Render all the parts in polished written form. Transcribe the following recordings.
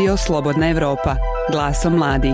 Radio Slobodna Evropa, glasom mladih.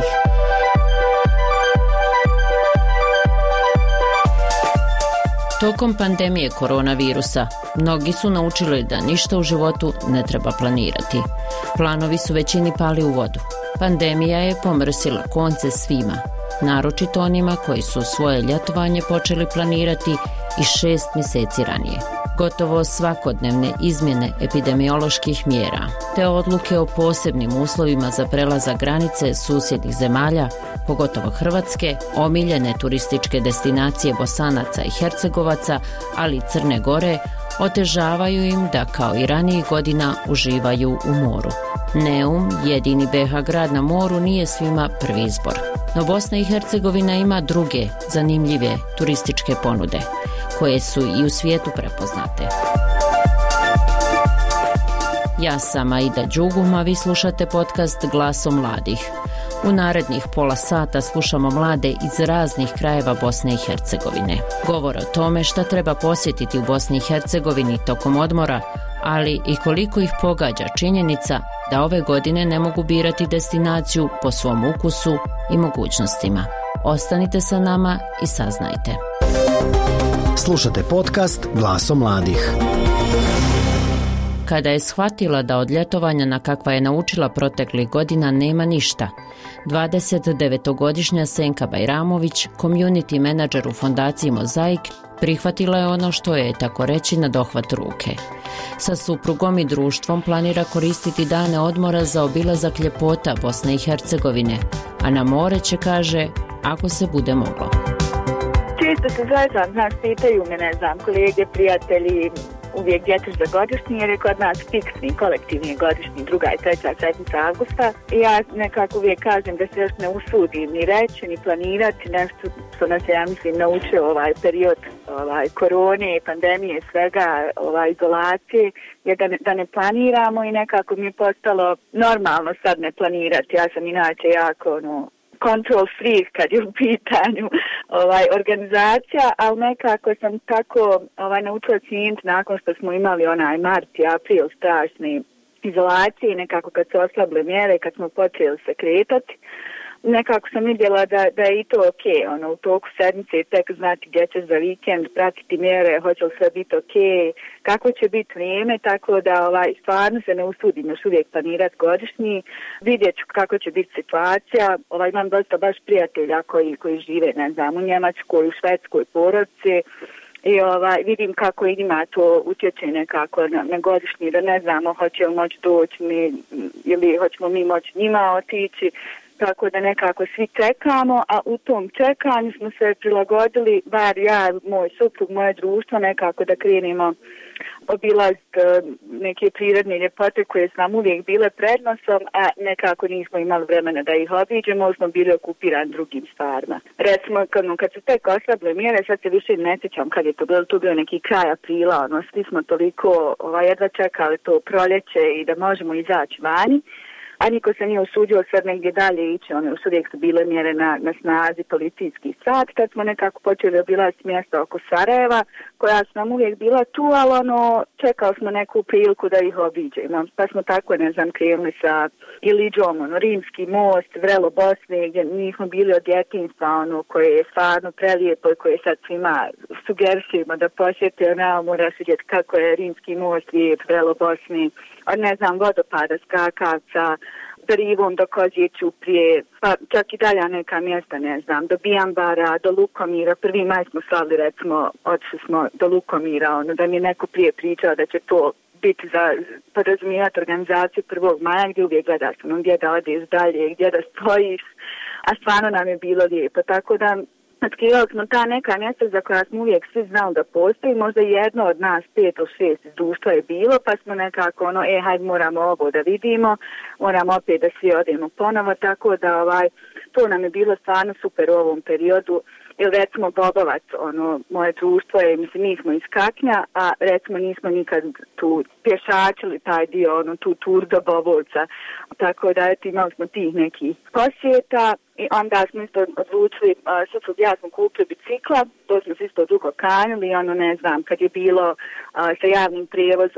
Tokom pandemije koronavirusa, mnogi su naučili da ništa u životu ne treba planirati. Planovi su većini pali u vodu. Pandemija je pomrsila konce svima, naročito onima koji su svoje ljetovanje počeli planirati i 6 mjeseci ranije. Gotovo svakodnevne izmjene epidemioloških mjera te odluke o posebnim uslovima za prelazak granice susjednih zemalja, pogotovo Hrvatske, omiljene turističke destinacije Bosanaca i Hercegovaca, ali i Crne Gore, otežavaju im da kao i ranijih godina uživaju u moru. Neum, jedini BiH grad na moru, nije svima prvi izbor. No Bosna i Hercegovina ima druge zanimljive turističke ponude, koje su i u svijetu prepoznate. Ja sam Aida Đugum, a vi slušate podcast Glasom mladih. U narednih pola sata slušamo mlade iz raznih krajeva Bosne i Hercegovine. Govore o tome šta treba posjetiti u Bosni i Hercegovini tokom odmora, ali i koliko ih pogađa činjenica da ove godine ne mogu birati destinaciju po svom ukusu i mogućnostima. Ostanite sa nama i saznajte. Slušate podcast Glasom mladih. Kada je shvatila da od ljetovanja na kakva je naučila proteklih godina nema ništa, 29-godišnja Senka Bajramović, community menadžer u fondaciji Mozaik, prihvatila je ono što je, tako reći, na dohvat ruke. Sa suprugom i društvom planira koristiti dane odmora za obilazak ljepota Bosne i Hercegovine, a na more će, kaže, ako se bude moglo. Često se zvezam, pitaju me, kolege, prijatelji, uvijek gdje ćeš za godišnji, jer je kod nas fiksni, kolektivni godišnji, 2. i 3. sedmica avgusta. I ja nekako uvijek kažem da se još ne usudim ni reći, ni planirati nešto što nas je, ja mislim, naučio ovaj period korone, pandemije, svega, izolacije, je da ne planiramo i nekako mi je postalo normalno sad ne planirati. Ja sam inače jako, control freak kad je u pitanju organizacija, ali nekako sam tako naučila cijeniti nakon što smo imali onaj mart i april strašne izolacije i nekako kad se oslabile mjere, kad smo počeli se kretati, nekako sam vidjela da je i to ok, u toku sedmice tek znati gdje ćeš za vikend, pratiti mjere, hoće li sve biti ok, kako će biti vrijeme, tako da stvarno se ne usudim još uvijek planirati godišnji, vidjet ću kako će biti situacija, imam dosta baš prijatelja koji žive, u Njemačkoj, u Švedskoj porodici, i vidim kako i njima to utječe nekako na godišnji, da ne znamo hoće li moći doći ili hoćemo mi moći njima otići. Tako da nekako svi čekamo, a u tom čekanju smo se prilagodili, bar ja, moj suprug, moje društvo, nekako da krenemo obilaziti neke prirodne ljepote koje su nam uvijek bile prednosom, a nekako nismo imali vremena da ih obiđemo, smo bili okupirani drugim stvarima. Recimo, kad su tek oslabile mjere, sad se više ne sjećam kad je to bilo neki kraj aprila, svi smo toliko jedva čekali to proljeće i da možemo izaći vani. A niko se nije usudio sad negdje dalje ići, još uvijek su bile mjere na snazi, policijski sat, tad smo nekako počeli obilaziti mjesta oko Sarajeva, koja su nam uvijek bila tu, ali čekali smo neku priliku da ih obiđemo. Pa smo tako, krenuli sa Iliđom, Rimski most, Vrelo Bosne, gdje nismo bili od djetinjstva, koje je stvarno prelijepo i koje sad svima sugerisimo da posjete, moraš vidjeti kako je Rimski most lijep, Vrelo Bosne, od vodopada, skakavca, Rivom do Kozije Ćuprije, pa čak i dalje neka mjesta, do Bijambara, do Lukomira. 1. maj smo slavili, recimo, otišli smo do Lukomira, da mi je neko prije pričao da će to biti za podrazumijevati organizaciju 1. maja, gdje uvijek gledaš gdje da odeš dalje, gdje da stojiš, a stvarno nam je bilo lijepo, tako da otkrivali smo ta neka mjesta za koja smo uvijek svi znali da postoji, možda jedno od nas 5 ili 6 iz društva je bilo, pa smo nekako hajde moramo ovo da vidimo, moramo opet da svi odemo ponovo, tako da to nam je bilo stvarno super u ovom periodu. Ili recimo Bobovac, moje društvo je, mi smo iz Kaknja, a recimo nismo nikad tu pješačili taj dio, tu tur do Bobovca. Tako da imali smo tih nekih posjeta i onda smo isto odlučili, suprug ja smo kupili bicikla, to smo se isto dugo kanjili, kad je bilo sa javnim prijevozom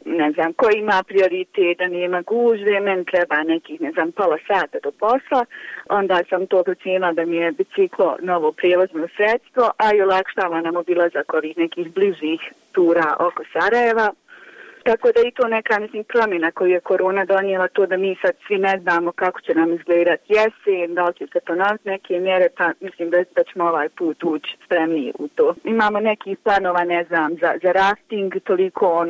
ne znam, ko ima prioritet, da nema gužve, meni treba nekih, ne znam, pola sata do posla, onda sam to procijenila da mi je biciklo novo prijevozno sredstvo, a i olakšava nam obilazak ovih nekih bližih tura oko Sarajeva. Tako da i to neka, mislim, promjena koju je korona donijela, to da mi sad svi ne znamo kako će nam izgledati jesen, da li će se ponoviti neke mjere, pa mislim da ćemo ovaj put ući spremniji u to. Imamo nekih planova, ne znam, za rafting, toliko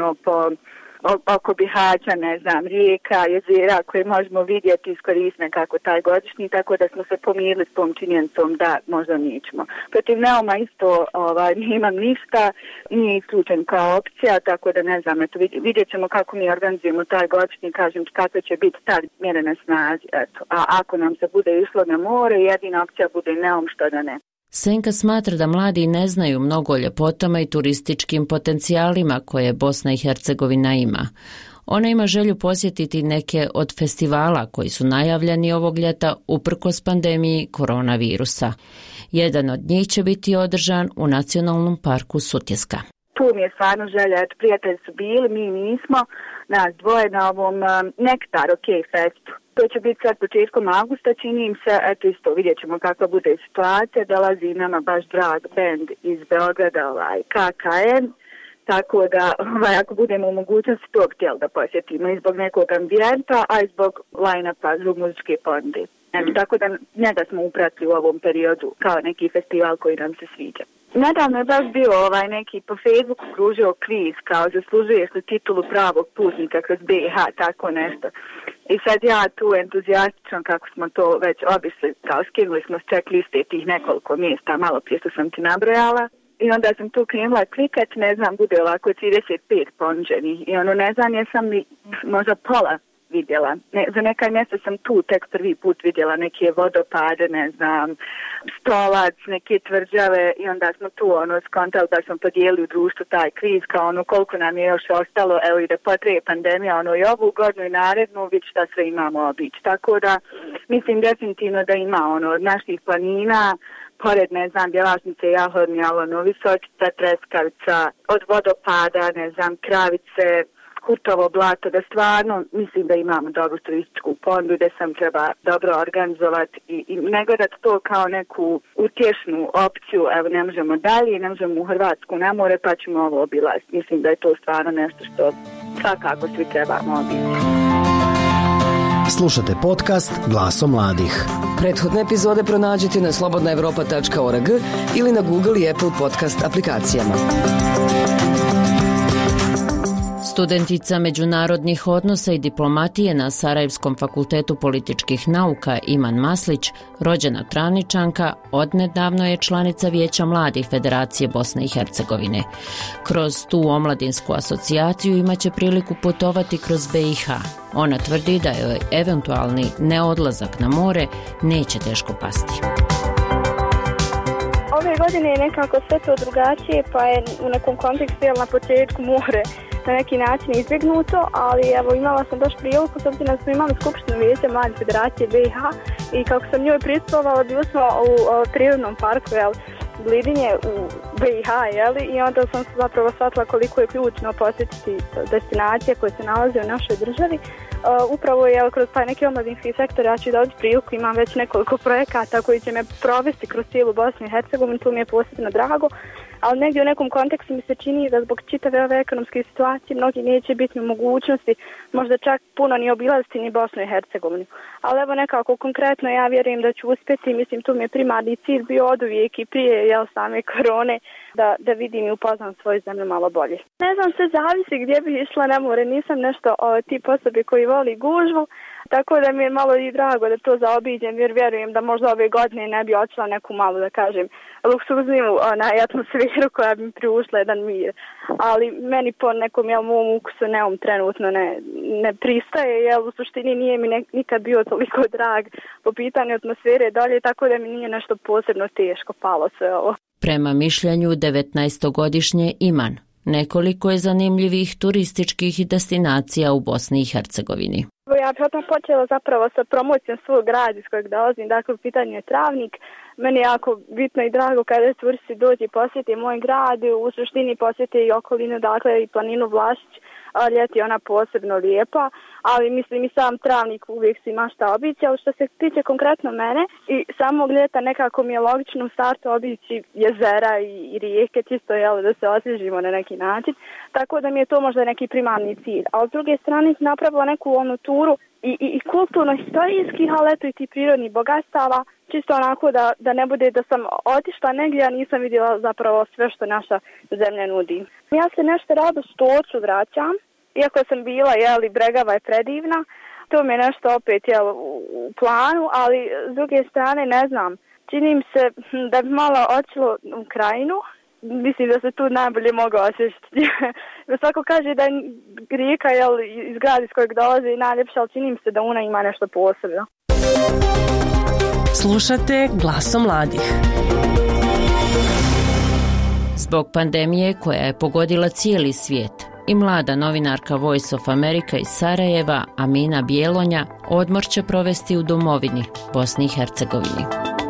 oko Bihaća, ne znam, rijeka, jezera koje možemo vidjeti, iskoristiti kako taj godišnji, tako da smo se pomirili s tom činjenicom da možda nećemo. Protiv Neuma isto nemam ništa, nije isključen kao opcija, tako da ne znam, eto, vidjet ćemo kako mi organizujemo taj godišnji, kažem kakve će biti ta mjere na snazi, eto. A ako nam se bude išlo na more, jedina opcija bude Neum, što da ne. Senka smatra da mladi ne znaju mnogo o ljepotama i turističkim potencijalima koje Bosna i Hercegovina ima. Ona ima želju posjetiti neke od festivala koji su najavljeni ovog ljeta uprkos pandemiji koronavirusa. Jedan od njih će biti održan u Nacionalnom parku Sutjeska. Tu mi je stvarno želja, eto, prijatelji su bili, mi nismo, nas dvoje na ovom Nektar OK festu. To će biti sad početkom augusta, čini im se, eto isto vidjet ćemo kakva bude situacija, dolazi nama baš drag band iz Beograda, KKN, tako da ako budemo u mogućnosti to htjeli da posjetimo i zbog nekog ambijenta, a i zbog line-upa, zbog muzičke ponude. Tako da njega smo upratili u ovom periodu kao neki festival koji nam se sviđa. Nedavno je baš bio neki po Facebooku kružio kviz kao zaslužuješ li titulu pravog putnika kroz BiH, tako nešto. I sad ja tu entuzijastično kako smo to već obišli, kao skinuli smo s checkliste tih nekoliko mjesta, malo prije što sam ti nabrojala. I onda sam tu krenula klikat, ne znam, bude ovako 35 ponuđenih. I ne znam, jesam li možda pola vidjela. Za neka mjesta sam tu tek prvi put vidjela neke vodopade, ne znam, Stolac, neke tvrđave i onda smo tu skontali da smo podijelili u društvu taj kviz kao koliko nam je još ostalo, evo i da potraje pandemija, i ovu godinu i narednu, vidjeti šta sve imamo obići. Tako da mislim definitivno da ima od naših planina, pored, ne znam, Bjelašnice, Jahornja, Visočica, Treskavica, od vodopada, ne znam, Kravice, Hutovo blato, da stvarno mislim da imamo dobru turističku ponudu, da sam treba dobro organizovati i ne gledati to kao neku utješnu opciju, evo ne možemo dalje, ne možemo u Hrvatsku na more, pa ćemo ovo obilaziti. Mislim da je to stvarno nešto što svakako svi trebamo obići. Slušate podcast Glasom mladih. Prethodne epizode pronađite na slobodnaevropa.org ili na Google i Apple podcast aplikacijama. Studentica međunarodnih odnosa i diplomatije na Sarajevskom fakultetu političkih nauka Iman Maslić, rođena Travničanka, odnedavno je članica Vijeća mladih Federacije Bosne i Hercegovine. Kroz tu omladinsku asocijaciju imaće priliku putovati kroz BiH. Ona tvrdi da joj eventualni neodlazak na more neće teško pasti. Ove godine je nekako sve to drugačije, pa je u nekom kontekstu na početku more na neki način izbjegnuto, ali evo imala sam baš priliku, s obzirom da smo imali skupštinu Vijeća mladih Federacije BiH i kako sam njoj pristupala, bili smo u prirodnom parku, Blidinje u BiH, i onda sam zapravo shvatila koliko je ključno posjetiti destinacije koje se nalaze u našoj državi. Upravo je kroz taj neki omladinski sektor ja ću dobiti priliku, imam već nekoliko projekata koji će me provesti kroz cijelu Bosnu i Hercegovinu, tu mi je posebno drago, ali negdje u nekom kontekstu mi se čini da zbog čitave ove ekonomske situacije mnogi neće biti u mogućnosti, možda čak puno ni obilaziti ni Bosnu i Hercegovinu. Ali evo nekako konkretno ja vjerujem da ću uspjeti, mislim tu mi je primarni cilj bio oduvijek i prije same korone da vidim i upoznam svoju zemlju malo bolje. Ne znam, sve zavisi gdje bih išla na more, nisam nešto tip osobe koji voli gužvu, tako da mi je malo i drago da to zaobiđem jer vjerujem da možda ove godine ne bi očela neku malu, da kažem, luksuzniju atmosferu koja bi mi priušla jedan mir. Ali meni po nekom mom ukusu Neum trenutno ne pristaje, u suštini nije mi nikad bio toliko drag po pitanju atmosfere dolje, tako da mi nije nešto posebno teško palo sve ovo. Prema mišljenju 19-godišnje Iman, nekoliko je zanimljivih turističkih destinacija u Bosni i Hercegovini. Ja bih počela zapravo sa promocijom svog grada iz kojeg dolazim, dakle u pitanju je Travnik. Meni je jako bitno i drago kada turisti dođe i posjeti moj grad, u suštini posjeti i okolinu, dakle i planinu Vlašić, ljeti ona posebno lijepa, ali mislim i sam travnik uvijek si ima šta obići, ali što se tiče konkretno mene i samog ljeta nekako mi je logično u startu obići jezera i rijeke, čisto da se osvježimo na neki način, tako da mi je to možda neki primarni cilj. A od druge strane napravila neku onu turu i kulturno-historijskih, ali eto i ti prirodnih bogatstava, čisto onako da ne bude da sam otišla negdje, a nisam vidjela zapravo sve što naša zemlja nudi. Ja se nešto rado Stocu vraćam, iako sam bila, Bregava je predivna, to mi je nešto opet u planu, ali s druge strane ne znam, čini mi se da bi malo otišlo u Krajinu. Mislim da se tu najbolje mogu osjećati. Svako kaže da je rijeka iz grada iz kojeg dolaze i najljepša, ali čini mi se da ona ima nešto posebno. Slušate Glasom mladih. Zbog pandemije koja je pogodila cijeli svijet, i mlada novinarka Voice of America iz Sarajeva, Amina Bjelonja, odmor će provesti u domovini, Bosni i Hercegovini.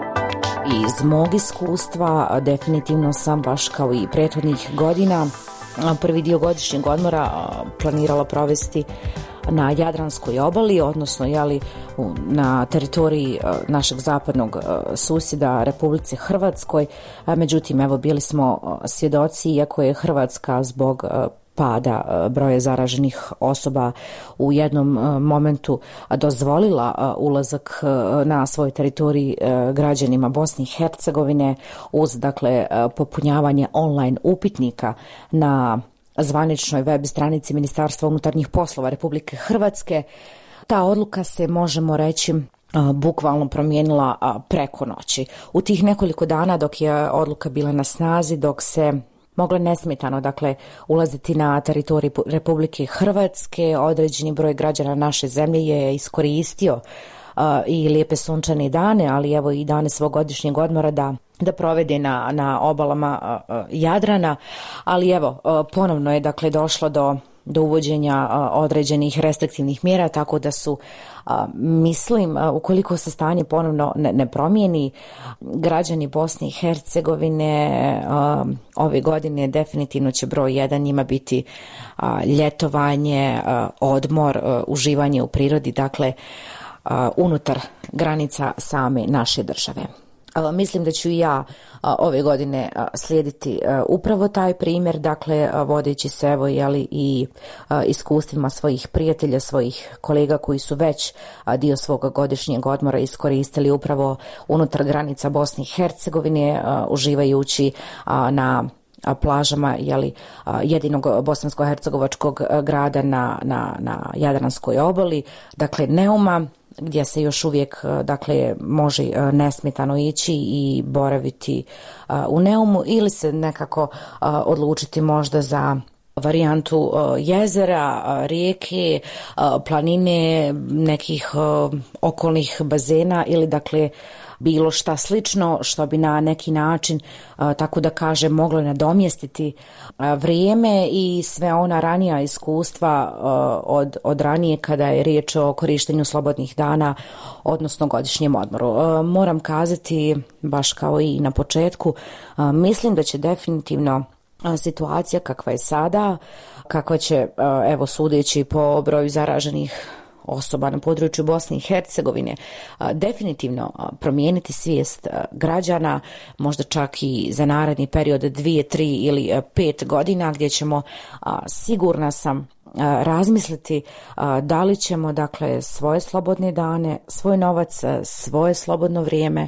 Iz mog iskustva definitivno sam baš kao i prethodnih godina prvi dio godišnjeg odmora planirala provesti na Jadranskoj obali, odnosno na teritoriji našeg zapadnog susjeda Republici Hrvatskoj. Međutim, bili smo svjedoci, iako je Hrvatska zbog pada broja zaraženih osoba u jednom momentu dozvolila ulazak na svoj teritorij građanima Bosne i Hercegovine uz popunjavanje online upitnika na zvaničnoj web stranici Ministarstva unutarnjih poslova Republike Hrvatske. Ta odluka se, možemo reći, bukvalno promijenila preko noći. U tih nekoliko dana dok je odluka bila na snazi, dok se moglo nesmetano ulaziti na teritorij Republike Hrvatske, određeni broj građana naše zemlje je iskoristio i lijepe sunčane dane, ali i dane svog godišnjeg odmora da provede na obalama Jadrana, ali ponovno je došlo do uvođenja određenih restriktivnih mjera, tako da su, mislim, ukoliko se stanje ponovno ne promijeni, građani Bosne i Hercegovine ove godine definitivno će broj 1 njima biti ljetovanje, odmor, uživanje u prirodi, unutar granica same naše države. Mislim da ću i ja ove godine slijediti upravo taj primjer, vodeći se i iskustvima svojih prijatelja, svojih kolega koji su već dio svog godišnjeg odmora iskoristili upravo unutar granica Bosne i Hercegovine, uživajući na plažama jedinog bosansko-hercegovačkog grada na Jadranskoj obali, Neuma, gdje se još uvijek može nesmetano ići i boraviti u Neumu, ili se nekako odlučiti možda za varijantu jezera, rijeke, planine, nekih okolnih bazena ili bilo šta slično što bi na neki način, tako da kažem, moglo nadomjestiti vrijeme i sve ona ranija iskustva od ranije kada je riječ o korištenju slobodnih dana, odnosno godišnjem odmoru. Moram kazati, baš kao i na početku, mislim da će definitivno situacija kakva je sada, kakva će, sudeći po broju zaraženih osoba na području Bosne i Hercegovine, definitivno promijeniti svijest građana, možda čak i za naredni period 2, 3 ili 5 godina, gdje ćemo, sigurna sam, razmisliti da li ćemo svoje slobodne dane, svoj novac, svoje slobodno vrijeme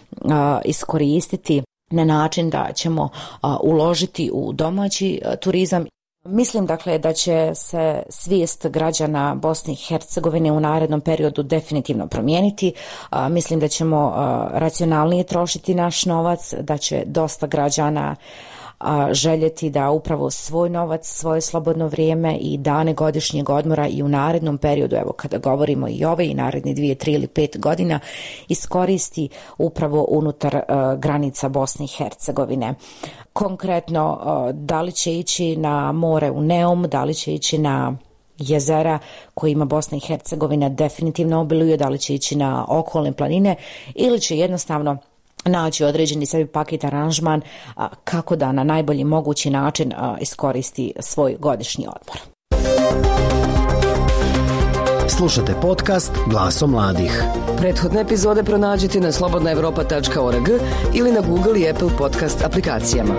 iskoristiti na način da ćemo uložiti u domaći turizam. Mislim da će se svijest građana Bosne i Hercegovine u narednom periodu definitivno promijeniti. Mislim da ćemo racionalnije trošiti naš novac, da će dosta građana željeti da upravo svoj novac, svoje slobodno vrijeme i dane godišnjeg odmora i u narednom periodu, kada govorimo i ove i naredni 2, 3 ili 5 godina, iskoristi upravo unutar granica Bosne i Hercegovine. Konkretno, da li će ići na more u Neum, da li će ići na jezera kojima Bosna i Hercegovina definitivno obiluje, da li će ići na okolne planine ili će jednostavno naći određeni sebi paket aranžman kako da na najbolji mogući način iskoristi svoj godišnji odmor. Slušate podcast Glasom mladih. Prethodne epizode pronađite na slobodnaevropa.org ili na Google i Apple podcast aplikacijama.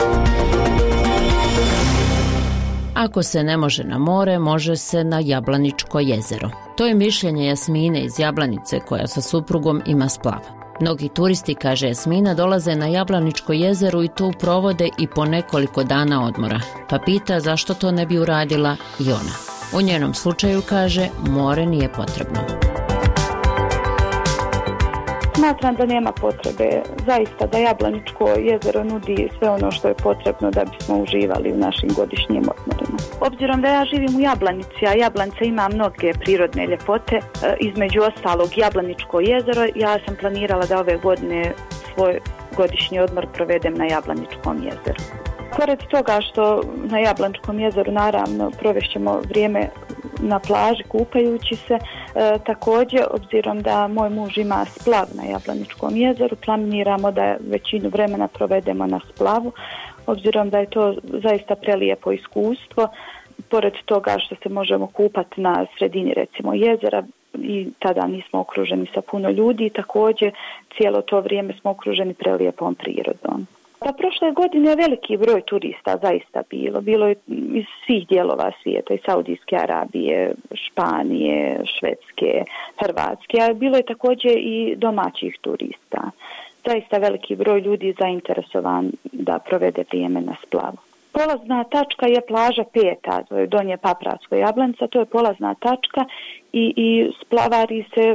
Ako se ne može na more, može se na Jablaničko jezero. To je mišljenje Jasmine iz Jablanice koja sa suprugom ima splav. Mnogi turisti, kaže Jasmina, dolaze na Jablaničko jezero i tu provode i po nekoliko dana odmora. Pa pita zašto to ne bi uradila i ona. U njenom slučaju, kaže, more nije potrebno. Smatram da nema potrebe, zaista da Jablaničko jezero nudi sve ono što je potrebno da bismo uživali u našim godišnjim odmorima. Obzirom da ja živim u Jablanici, a Jablanica ima mnoge prirodne ljepote, između ostalog Jablaničko jezero, ja sam planirala da ove godine svoj godišnji odmor provedem na Jablaničkom jezeru. Pored toga što na Jablaničkom jezeru naravno provešćemo vrijeme na plaži kupajući se, također obzirom da moj muž ima splav na Jablaničkom jezeru, planiramo da većinu vremena provedemo na splavu, obzirom da je to zaista prelijepo iskustvo. Pored toga što se možemo kupati na sredini recimo jezera i tada nismo okruženi sa puno ljudi, također cijelo to vrijeme smo okruženi prelijepom prirodom. Pa prošle godine je veliki broj turista zaista bilo je iz svih dijelova svijeta, iz Saudijske Arabije, Španije, Švedske, Hrvatske, a bilo je također i domaćih turista. Zaista veliki broj ljudi zainteresovan da provede vrijeme na splavu. Polazna tačka je plaža 5, to je Donje Papratsko Jablanica, to je polazna tačka i splavari se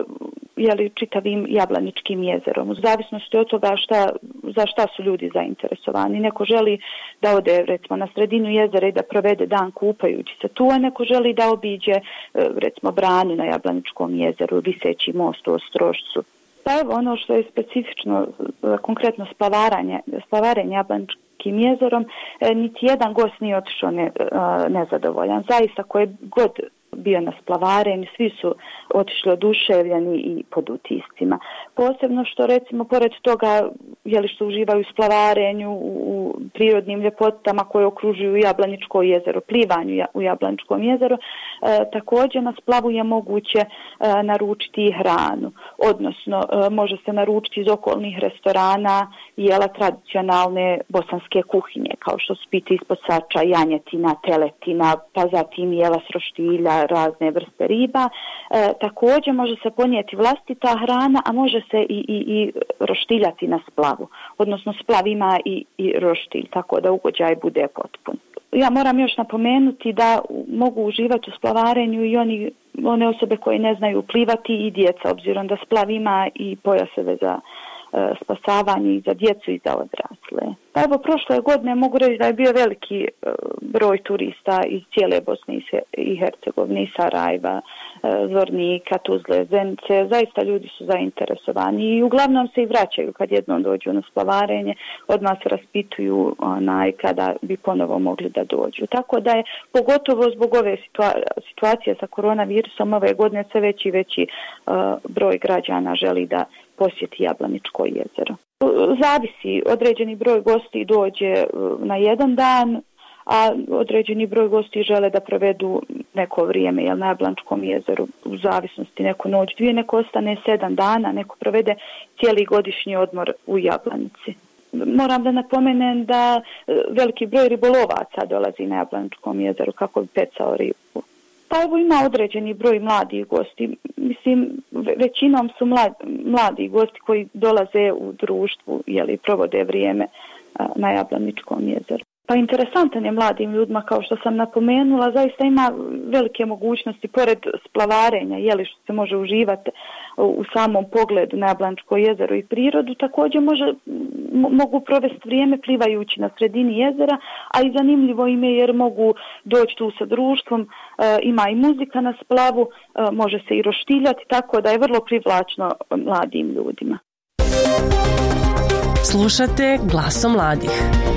čitavim Jablaničkim jezerom. U zavisnosti od toga za šta su ljudi zainteresovani. Neko želi da ode recimo na sredinu jezera i da provede dan kupajući se tu, a neko želi da obiđe recimo branu na Jablaničkom jezeru, viseći most u Ostrošcu. Pa evo ono što je specifično, konkretno splavarenje Jablaničkim jezerom, niti jedan gost nije otišao nezadovoljan. Zaista koje god bio na splavarenju, svi su otišli oduševljeni i pod utiscima. Posebno što recimo pored toga što uživaju u splavarenju, u prirodnim ljepotama koje okružuju Jablaničko jezero, plivanju u Jablaničkom jezeru, također na splavu je moguće naručiti i hranu, odnosno može se naručiti iz okolnih restorana jela tradicionalne bosanske kuhinje, kao što su piti ispod sača, janjetina, teletina, pa zatim jela s roštilja, razne vrste riba. Također može se ponijeti vlastita hrana, a može se i roštiljati na splavu. Odnosno splav ima i roštilj, tako da ugođaj bude potpun. Ja moram još napomenuti da mogu uživati u splavarenju i one osobe koje ne znaju plivati i djeca, obzirom da splav ima i pojaseve za spasavanje i za djecu i za odrasle. Pa evo, prošle godine mogu reći da je bio veliki broj turista iz cijele Bosne i Hercegovine, i Sarajeva, Zvornika, Tuzle, Zenice. Zaista ljudi su zainteresovani i uglavnom se i vraćaju kad jednom dođu na splavarenje, odmah se raspituju kada bi ponovo mogli da dođu. Tako da je pogotovo zbog ove situacije sa koronavirusom ove godine sve veći i veći broj građana želi da posjeti Jablaničko jezero. Zavisi, određeni broj gosti dođe na jedan dan, a određeni broj gosti žele da provedu neko vrijeme na Jablaničkom jezeru, u zavisnosti neko noć, 2, neko ostane 7 dana, neko provede cijeli godišnji odmor u Jablanici. Moram da napomenem da veliki broj ribolovaca dolazi na Jablaničkom jezeru kako bi pecao ribu. Pa evo, ima određeni broj mladih gosti. Mislim, većinom su mladi gosti koji dolaze u društvu, provode vrijeme na Jablaničkom jezeru. Pa interesantan je mladim ljudima, kao što sam napomenula, zaista ima velike mogućnosti pored splavarenja, što se može uživati u samom pogledu na Jablaničko jezero i prirodu, također mogu provesti vrijeme plivajući na sredini jezera, a i zanimljivo im je jer mogu doći tu sa društvom, ima i muzika na splavu, može se i roštiljati, tako da je vrlo privlačno mladim ljudima. Slušate Glasom mladih.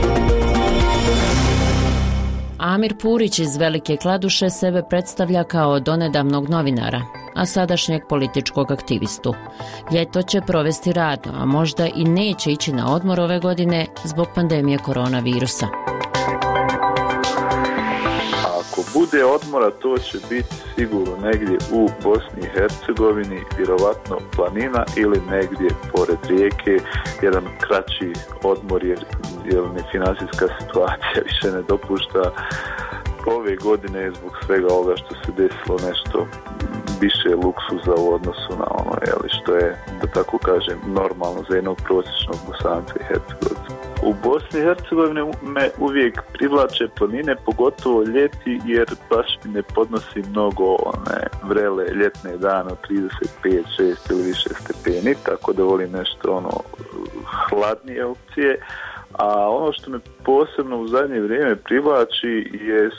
Amir Purić iz Velike Kladuše sebe predstavlja kao donedavnog novinara, a sadašnjeg političkog aktivistu. Ljeto će provesti radno, a možda i neće ići na odmor ove godine zbog pandemije koronavirusa. Ako bude odmora, to će biti sigurno negdje u Bosni i Hercegovini, vjerovatno planina ili negdje pored rijeke, jedan kraći odmor jer financijska situacija više ne dopušta. Ove godine zbog svega ovoga što se desilo nešto više luksuza u odnosu na ono što je, da tako kažem, normalno za jednog prosječnog Bosanca i Hercegovca. U Bosni i Hercegovini me uvijek privlače planine, pogotovo ljeti, jer baš mi ne podnosi mnogo one vrele ljetne dane od 35, 6 ili više stepeni, tako da volim nešto hladnije opcije. A ono što me posebno u zadnje vrijeme privlači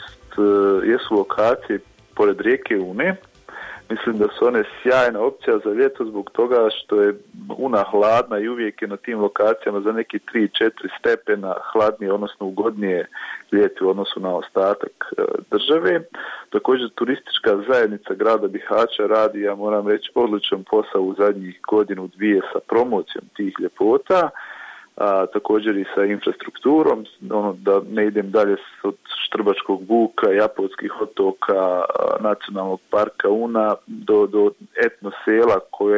jesu lokacije pored rijeke Une. Mislim da su one sjajna opcija za ljeto zbog toga što je Una hladna i uvijek je na tim lokacijama za neki 3-4 stepena hladnije, odnosno ugodnije ljeti u odnosu na ostatak države. Također turistička zajednica grada Bihaća radi, ja moram reći, odličan posao u zadnjih godinu, dvije sa promocijom tih ljepota. Također i sa infrastrukturom, da ne idem dalje od Štrbačkog buka, Japonskih otoka, nacionalnog parka Una do etno sela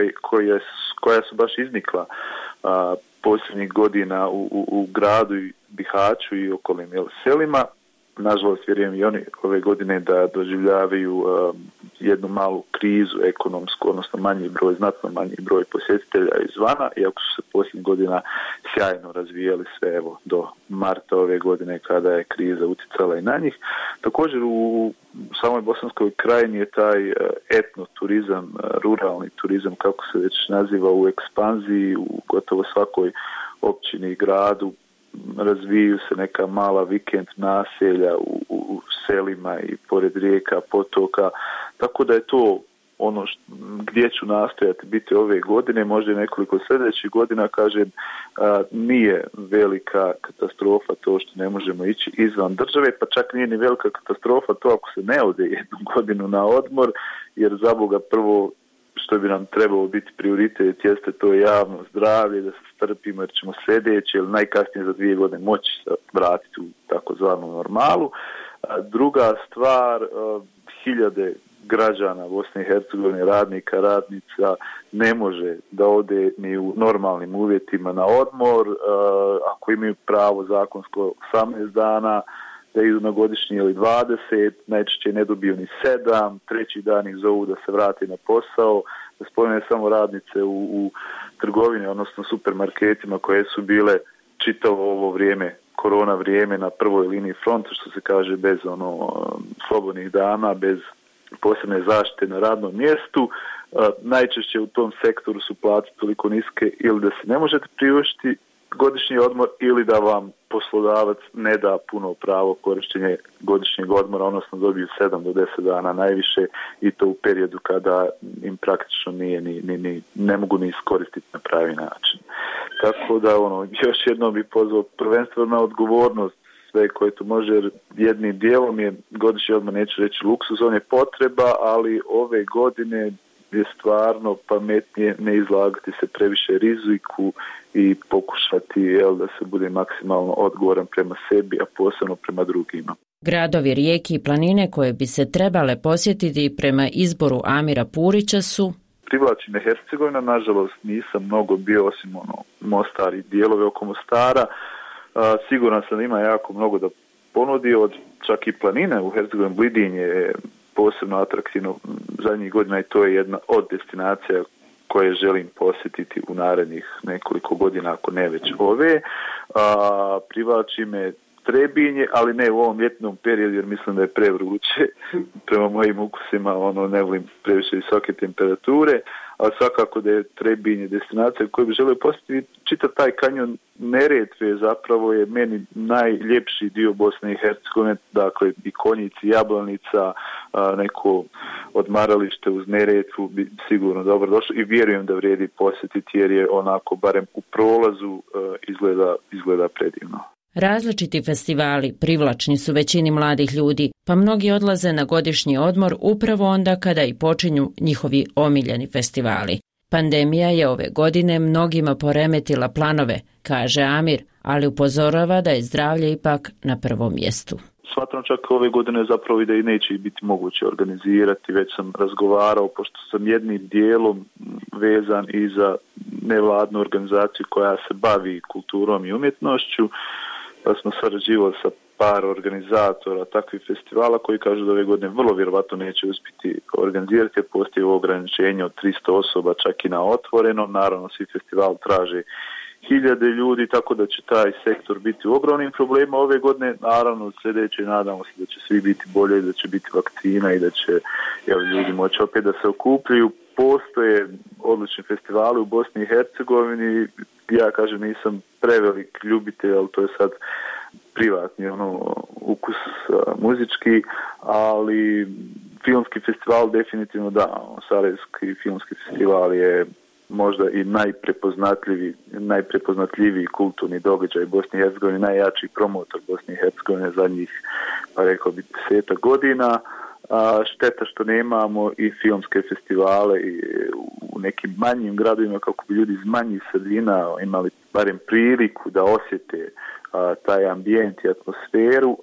koja su baš iznikla posljednjih godina u gradu Bihaću i okolnim selima. Nažalost, vjerujem i oni ove godine da doživljavaju jednu malu krizu ekonomsku, odnosno znatno manji broj posjetitelja izvana, iako su se posljednjih godina sjajno razvijali sve do marta ove godine kada je kriza utjecala i na njih. Također u samoj Bosanskoj krajini je taj etnoturizam, ruralni turizam, kako se već naziva, u ekspanziji, u gotovo svakoj općini i gradu. Razviju se neka mala vikend naselja u selima i pored rijeka, potoka, tako da je to ono gdje ću nastojati biti ove godine, možda i nekoliko sljedećih godina, kažem, nije velika katastrofa to što ne možemo ići izvan države, pa čak nije ni velika katastrofa to ako se ne ode jednu godinu na odmor, jer za Boga prvo što bi nam trebalo biti prioritet jeste to javno zdravlje, da se strpimo jer ćemo sljedeće ili najkasnije za 2 godine moći se vratiti u takozvanu normalu. Druga stvar, hiljade građana Bosne i Hercegovine, radnika, radnica, ne može da ode ni u normalnim uvjetima na odmor, ako imaju pravo zakonsko 18 dana, da idu na godišnji ili 20, najčešće ne dobiju ni 7, treći dan ih zovu da se vrati na posao, da spomene samo radnice u trgovini, odnosno supermarketima koje su bile čitavo ovo vrijeme, korona vrijeme, na prvoj liniji fronta, što se kaže, bez slobodnih dana, bez posebne zaštite na radnom mjestu. Najčešće u tom sektoru su plaće toliko niske ili da se ne možete priuštiti godišnji odmor ili da vam poslodavac ne da puno pravo korištenje godišnjeg odmora, odnosno dobiju 7 do 10 dana najviše, i to u periodu kada im praktično nije ne mogu ni iskoristiti na pravi način. Tako da još jednom bih pozvao prvenstveno na odgovornost sve koje to može, jer jednim dijelom je godišnji odmor, neću reći luksuz, on je potreba, ali ove godine je stvarno pametnije ne izlagati se previše riziku i pokušati da se bude maksimalno odgovoran prema sebi, a posebno prema drugima. Gradovi, rijeke i planine koje bi se trebale posjetiti prema izboru Amira Purića su: privlači me Hercegovina, nažalost nisam mnogo bio osim Mostar i dijelove oko Mostara. Siguran sam da ima jako mnogo da ponudi, od čak i planine u Hercegovini. Blidinje je posebno atraktivno zadnjih godina i to je jedna od destinacija koje želim posjetiti u narednih nekoliko godina, ako ne već ove. Privlači me Trebinje, ali ne u ovom ljetnom periodu jer mislim da je prevruće prema mojim ukusima, ne volim previše visoke temperature, ali svakako da je Trebinje destinacija koju bi želio posjetiti. Čitav taj kanjon Neretve zapravo je meni najljepši dio Bosne i Hercegovine, dakle i Konjici, Jablanica, neko odmaralište uz Neretvu bi sigurno dobro došlo i vjerujem da vrijedi posjetiti jer je onako, barem u prolazu, izgleda predivno. Različiti festivali privlačni su većini mladih ljudi, pa mnogi odlaze na godišnji odmor upravo onda kada i počinju njihovi omiljeni festivali. Pandemija je ove godine mnogima poremetila planove, kaže Amir, ali upozorava da je zdravlje ipak na prvom mjestu. smatram čak ove godine zapravo i da i neće biti moguće organizirati. Već sam razgovarao, pošto sam jednim dijelom vezan i za nevladnu organizaciju koja se bavi kulturom i umjetnošću, pa smo sarađivali sa par organizatora takvih festivala koji kažu da ove godine vrlo vjerovatno neće uspjeti organizirati, jer postoji ograničenje od 300 osoba čak i na otvorenom. Naravno, svi festivali traže 1000 ljudi, tako da će taj sektor biti u ogromnim problemima ove godine. Naravno, sljedeće nadamo se da će svi biti bolje, da će biti vakcina i da će ljudi moći opet da se okupljaju. Postoje odlični festivali u Bosni i Hercegovini. Ja kažem, nisam prevelik ljubitelj, ali to je sad privatni ukus muzički, ali filmski festival definitivno da. Sarajevski filmski festival je možda i najprepoznatljiviji kulturni događaj Bosne i Hercegovine, najjači promotor Bosne i Hercegovine zadnjih, pa rekao bi, 10 godina. Šteta što nemamo i filmske festivale u nekim manjim gradovima, kako bi ljudi iz manjih sredina imali barem priliku da osjete taj ambijent i atmosferu.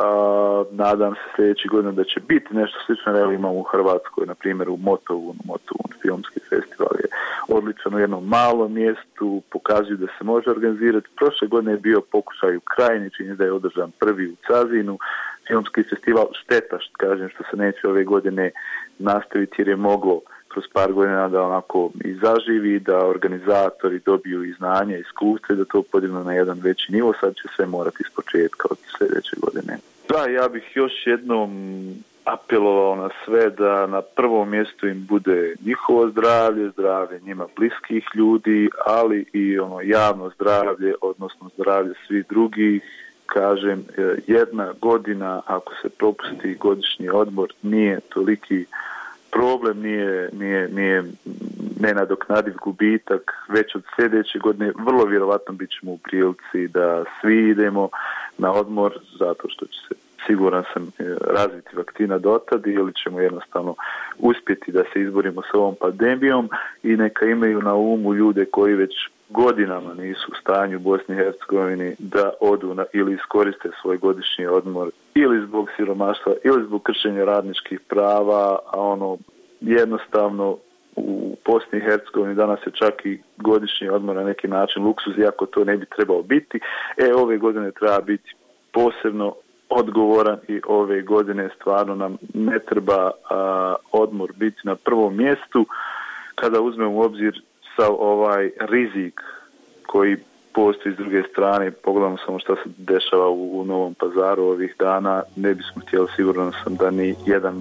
Nadam se sljedeći godina da će biti nešto slično. Evo imamo u Hrvatskoj, na primjer u Motovun filmski festival je odličan u jednom malom mjestu, pokazuju da se može organizirati. Prošle godine je bio pokušaj u Krajini, čini da je održan prvi u Cazinu filmski festival. Šteta što se neće ove godine nastaviti, jer je moglo kroz par godina da onako i zaživi, da organizatori dobiju i znanje, iskustvo, da to podignu na jedan veći nivo. Sad će sve morati iz početka od sljedeće godine. Da, ja bih još jednom apelovao na sve da na prvom mjestu im bude njihovo zdravlje, zdravlje njima bliskih ljudi, ali i javno zdravlje, odnosno zdravlje svih drugih. Kažem, jedna godina, ako se propusti godišnji odmor, nije toliki problem, nije nenadoknadiv gubitak. Već od sljedeće godine vrlo vjerovatno bit ćemo u prilici da svi idemo na odmor, zato što će se, siguran sam, razviti vakcina dotad, ili ćemo jednostavno uspjeti da se izborimo s ovom pandemijom. I neka imaju na umu ljude koji već godinama nisu u stanju u Bosni i Hercegovini da odu ili iskoriste svoj godišnji odmor ili zbog siromaštva ili zbog kršenja radničkih prava, a jednostavno u Bosni i Hercegovini danas je čak i godišnji odmor na neki način luksuz, iako to ne bi trebao biti. Ove godine treba biti posebno odgovoran i ove godine stvarno nam ne treba odmor biti na prvom mjestu. Kada uzmemo u obzir sav ovaj rizik koji postoji s druge strane, pogledamo samo što se dešava u Novom Pazaru ovih dana, ne bismo htjeli, siguran sam, da ni jedan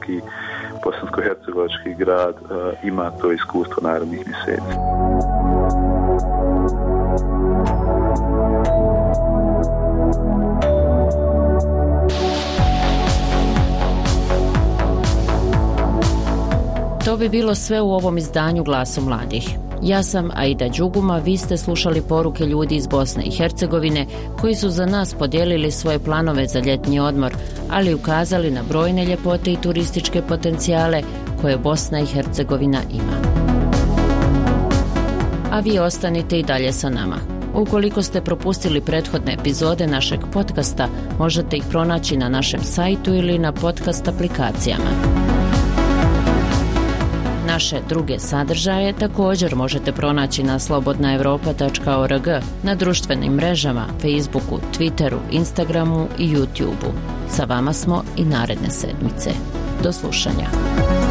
bosansko-hercegovački grad ima to iskustvo narednih mjeseci. To bi bilo sve u ovom izdanju Glasu mladih. Ja sam Aida Đuguma, vi ste slušali poruke ljudi iz Bosne i Hercegovine koji su za nas podijelili svoje planove za ljetni odmor, ali ukazali na brojne ljepote i turističke potencijale koje Bosna i Hercegovina ima. A vi ostanite i dalje sa nama. Ukoliko ste propustili prethodne epizode našeg podcasta, možete ih pronaći na našem sajtu ili na podcast aplikacijama. Naše druge sadržaje također možete pronaći na slobodnaevropa.org, na društvenim mrežama, Facebooku, Twitteru, Instagramu i YouTubeu. Sa vama smo i naredne sedmice. Do slušanja.